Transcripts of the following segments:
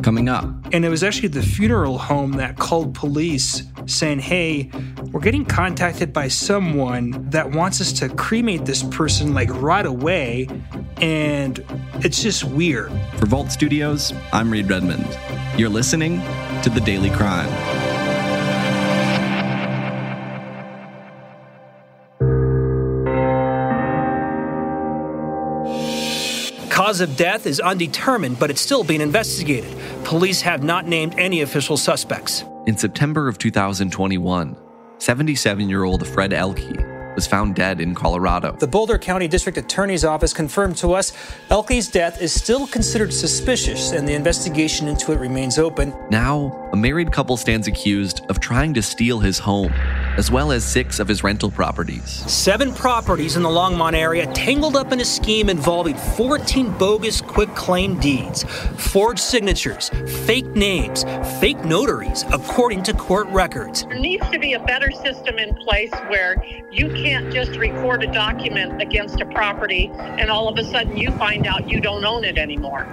Coming up. And it was actually the funeral home that called police saying, hey, we're getting contacted by someone that wants us to cremate this person like right away. And it's just weird. For Vault Studios, I'm Reed Redmond. You're listening to The Daily Crime. Cause of death is undetermined, but it's still being investigated. Police have not named any official suspects. In September of 2021, 77-year-old Fred Elke was found dead in Colorado. The Boulder County District Attorney's Office confirmed to us Elke's death is still considered suspicious, and the investigation into it remains open. Now, a married couple stands accused of trying to steal his home, as well as 6 of his rental properties. 7 properties in the Longmont area tangled up in a scheme involving 14 bogus quitclaim deeds, forged signatures, fake names, fake notaries, according to court records. There needs to be a better system in place where you can't just record a document against a property and all of a sudden you find out you don't own it anymore.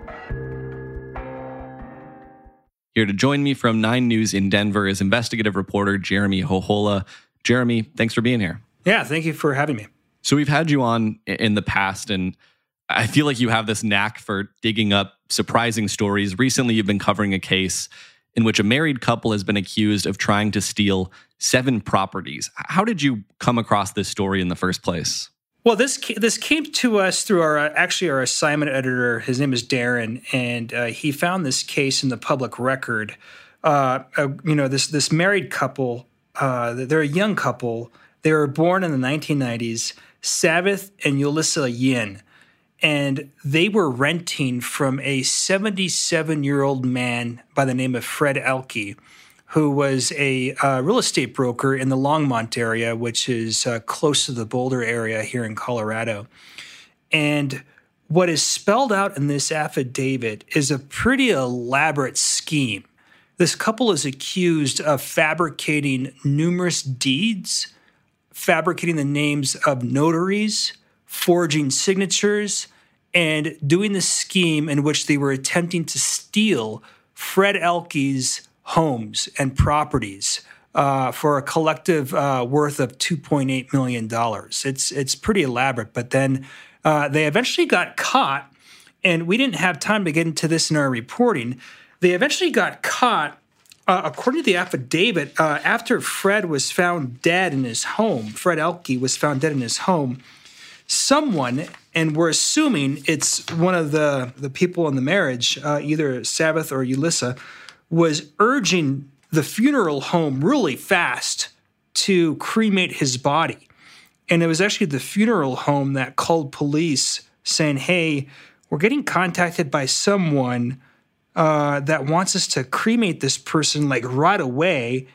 Here to join me from 9 News in Denver is investigative reporter Jeremy Hohola. Jeremy, thanks for being here. Yeah, thank you for having me. So we've had you on in the past, and I feel like you have this knack for digging up surprising stories. Recently, you've been covering a case in which a married couple has been accused of trying to steal 7 properties. How did you come across this story in the first place? Well, this came to us through our assignment editor. His name is Darren, and he found this case in the public record. This married couple, they're a young couple. They were born in the 1990s, Sabbath and Yulissa Yin, and they were renting from a 77-year-old man by the name of Fred Elke, who was a real estate broker in the Longmont area, which is close to the Boulder area here in Colorado. And what is spelled out in this affidavit is a pretty elaborate scheme. This couple is accused of fabricating numerous deeds, fabricating the names of notaries, forging signatures, and doing the scheme in which they were attempting to steal Fred Elke's homes and properties for a collective worth of $2.8 million. It's pretty elaborate, but then they eventually got caught, and we didn't have time to get into this in our reporting. They eventually got caught, according to the affidavit, after Fred was found dead in his home. Fred Elke was found dead in his home. Someone, and we're assuming it's one of the people in the marriage, either Sabbath or Yulissa, was urging the funeral home really fast to cremate his body. And it was actually the funeral home that called police saying, hey, we're getting contacted by someone that wants us to cremate this person like right away.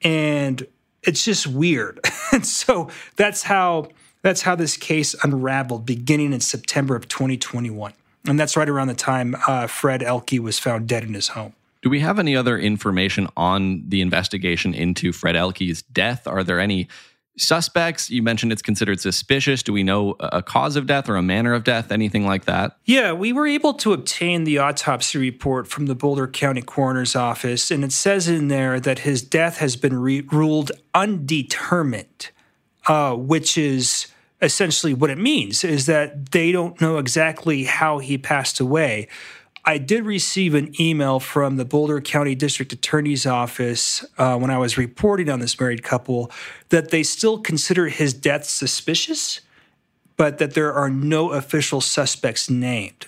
And it's just weird. And so that's how this case unraveled beginning in September of 2021. And that's right around the time Fred Elke was found dead in his home. Do we have any other information on the investigation into Fred Elke's death? Are there any suspects? You mentioned it's considered suspicious. Do we know a cause of death or a manner of death, anything like that? Yeah, we were able to obtain the autopsy report from the Boulder County Coroner's Office, and it says in there that his death has been ruled undetermined, which is essentially what it means, is that they don't know exactly how he passed away. I did receive an email from the Boulder County District Attorney's Office when I was reporting on this married couple that they still consider his death suspicious, but that there are no official suspects named.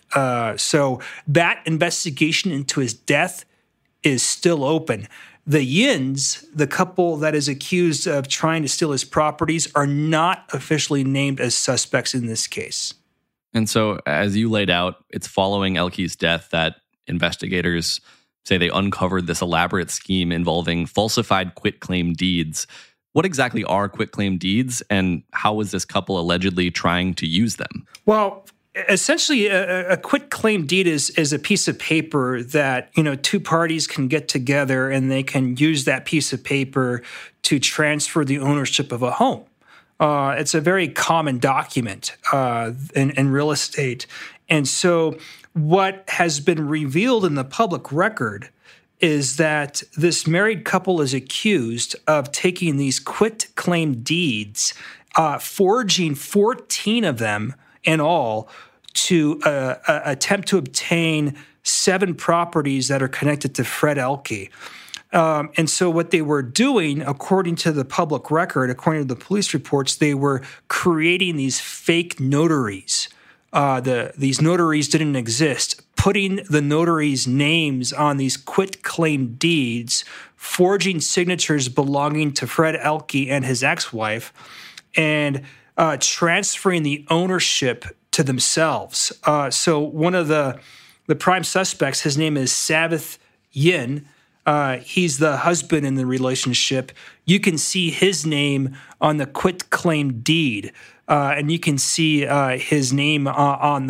So that investigation into his death is still open. The Yins, the couple that is accused of trying to steal his properties, are not officially named as suspects in this case. And so, as you laid out, it's following Elke's death that investigators say they uncovered this elaborate scheme involving falsified quitclaim deeds. What exactly are quitclaim deeds, and how was this couple allegedly trying to use them? Well, essentially, a quitclaim deed is a piece of paper that, two parties can get together and they can use that piece of paper to transfer the ownership of a home. It's a very common document in real estate. And so what has been revealed in the public record is that this married couple is accused of taking these quitclaim deeds, forging 14 of them in all, to attempt to obtain 7 properties that are connected to Fred Elke. And so what they were doing, according to the public record, according to the police reports, they were creating these fake notaries. These notaries didn't exist, putting the notaries' names on these quitclaim deeds, forging signatures belonging to Fred Elke and his ex-wife, and transferring the ownership to themselves. So one of the prime suspects, his name is Savith Yin. He's the husband in the relationship. You can see his name on the quitclaim deed, and you can see his name on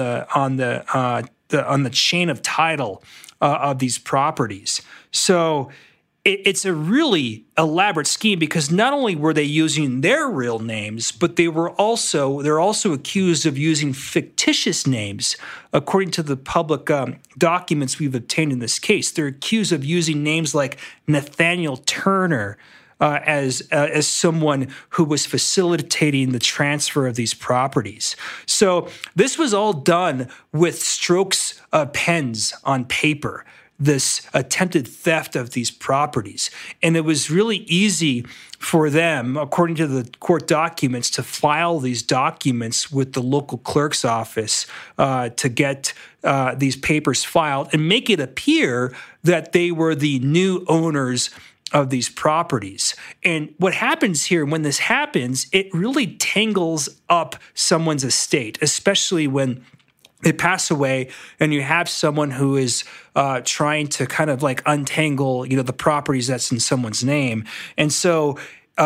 the chain of title of these properties. So it's a really elaborate scheme because not only were they using their real names, but they're also accused of using fictitious names. According to the public documents we've obtained in this case, they're accused of using names like Nathaniel Turner as someone who was facilitating the transfer of these properties. So this was all done with strokes of pens on paper, this attempted theft of these properties. And it was really easy for them, according to the court documents, to file these documents with the local clerk's office to get these papers filed and make it appear that they were the new owners of these properties. And what happens here, when this happens, it really tangles up someone's estate, especially when they pass away and you have someone who is trying to kind of like untangle, the properties that's in someone's name. And so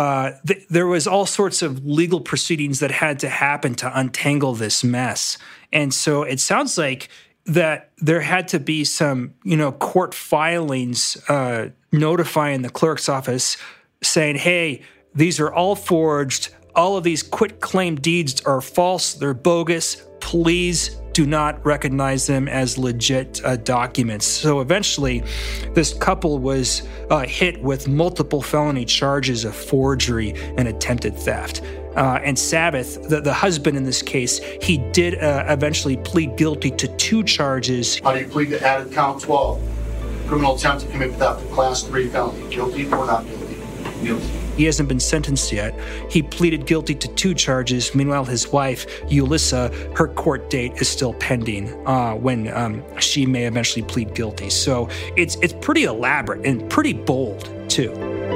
there was all sorts of legal proceedings that had to happen to untangle this mess. And so it sounds like that there had to be some, court filings notifying the clerk's office saying, hey, these are all forged. All of these quitclaim deeds are false. They're bogus. Please do not recognize them as legit documents. So eventually, this couple was hit with multiple felony charges of forgery and attempted theft. And Savith, the husband in this case, he did eventually plead guilty to 2 charges. How do you plead to added count 12? Criminal attempt to commit theft, class 3 felony. Guilty or not guilty? Guilty. He hasn't been sentenced yet. He pleaded guilty to 2 charges. Meanwhile, his wife, Ulissa, her court date is still pending when she may eventually plead guilty. So it's pretty elaborate and pretty bold, too.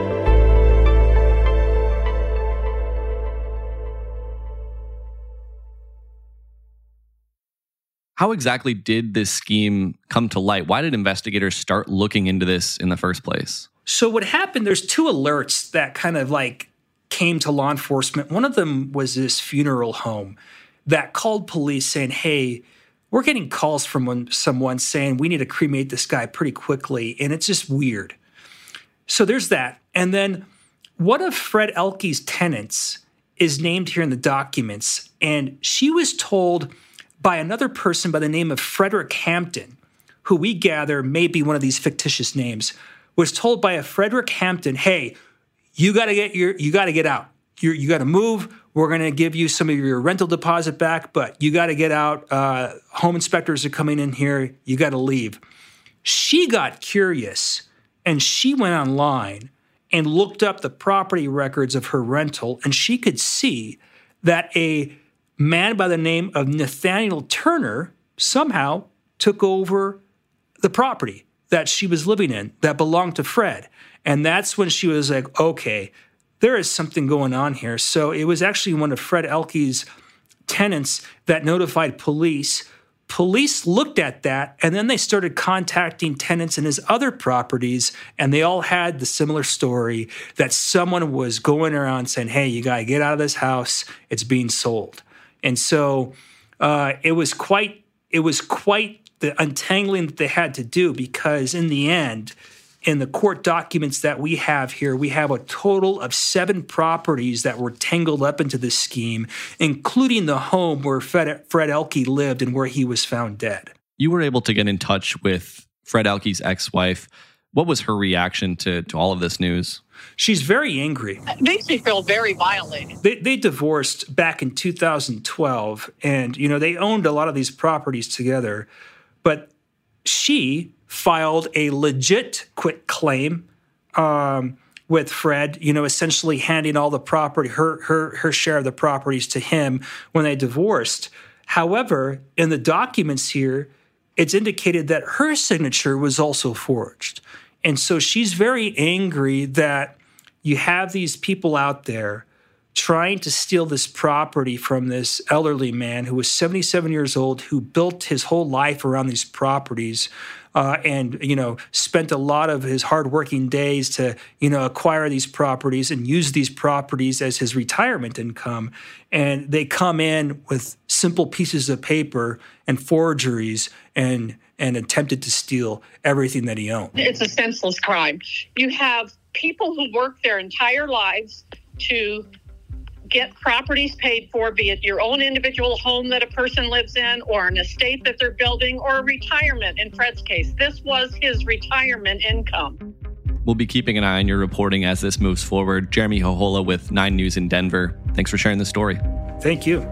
How exactly did this scheme come to light? Why did investigators start looking into this in the first place? So what happened, there's 2 alerts that kind of like came to law enforcement. One of them was this funeral home that called police saying, hey, we're getting calls from someone saying we need to cremate this guy pretty quickly, and it's just weird. So there's that. And then one of Fred Elke's tenants is named here in the documents, and she was told by another person by the name of Frederick Hampton, who we gather may be one of these fictitious names, was told by a Frederick Hampton, hey, you got to get out. You got to move. We're going to give you some of your rental deposit back, but you got to get out. Home inspectors are coming in here. You got to leave. She got curious, and she went online and looked up the property records of her rental, and she could see that a man by the name of Nathaniel Turner somehow took over the property that she was living in that belonged to Fred. And that's when she was like, okay, there is something going on here. So it was actually one of Fred Elke's tenants that notified police. Police looked at that, and then they started contacting tenants in his other properties, and they all had the similar story that someone was going around saying, hey, you got to get out of this house. It's being sold. And so it was quite the untangling that they had to do, because in the end, in the court documents that we have here, we have a total of 7 properties that were tangled up into this scheme, including the home where Fred Elke lived and where he was found dead. you were able to get in touch with Fred Elke's ex-wife. What was her reaction to all of this news? She's very angry. It makes me feel very violated. They divorced back in 2012, and they owned a lot of these properties together, but she filed a legit quit claim with Fred, essentially handing all the property, her share of the properties to him when they divorced. However, in the documents here, it's indicated that her signature was also forged. And so she's very angry that you have these people out there trying to steal this property from this elderly man who was 77 years old, who built his whole life around these properties, and spent a lot of his hardworking days to acquire these properties and use these properties as his retirement income. And they come in with simple pieces of paper and forgeries and attempted to steal everything that he owned. It's a senseless crime. You have people who work their entire lives to get properties paid for, be it your own individual home that a person lives in, or an estate that they're building, or a retirement. In Fred's case, this was his retirement income. We'll be keeping an eye on your reporting as this moves forward. Jeremy Hohola with 9 News in Denver. Thanks for sharing the story. Thank you.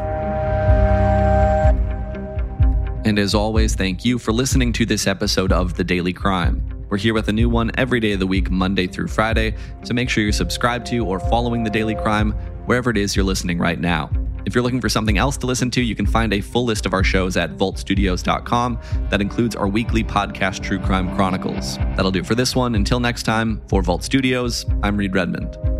And as always, thank you for listening to this episode of The Daily Crime. We're here with a new one every day of the week, Monday through Friday, so make sure you're subscribed to or following The Daily Crime wherever it is you're listening right now. If you're looking for something else to listen to, you can find a full list of our shows at vaultstudios.com. That includes our weekly podcast, True Crime Chronicles. That'll do it for this one. Until next time, for Vault Studios, I'm Reed Redmond.